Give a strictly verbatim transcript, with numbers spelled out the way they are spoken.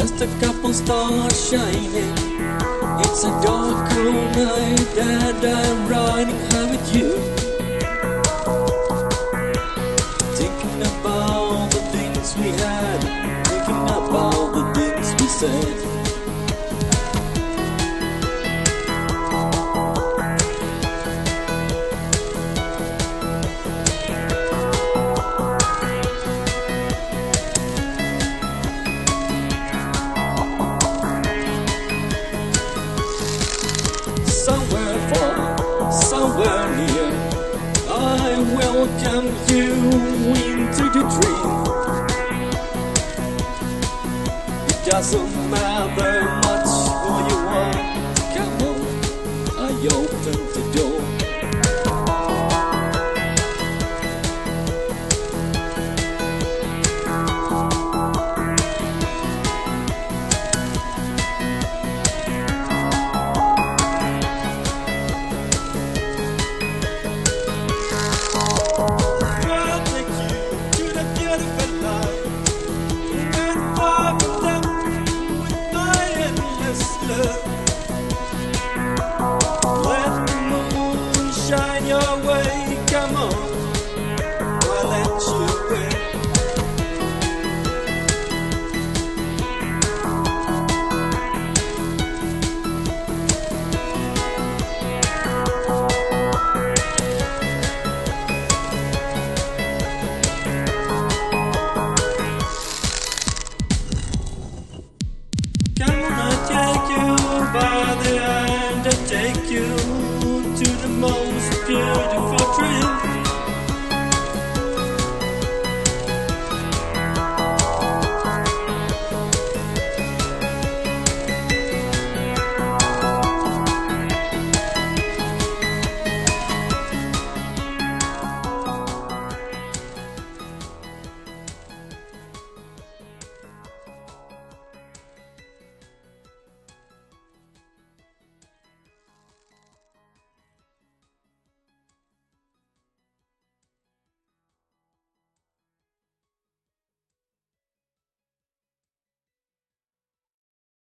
just a couple stars shining. It's a dark cold night and I'm riding high with you, thinking about the things we had, thinking about the things we said. Somewhere far, somewhere near, I welcome you into the dream. It doesn't matter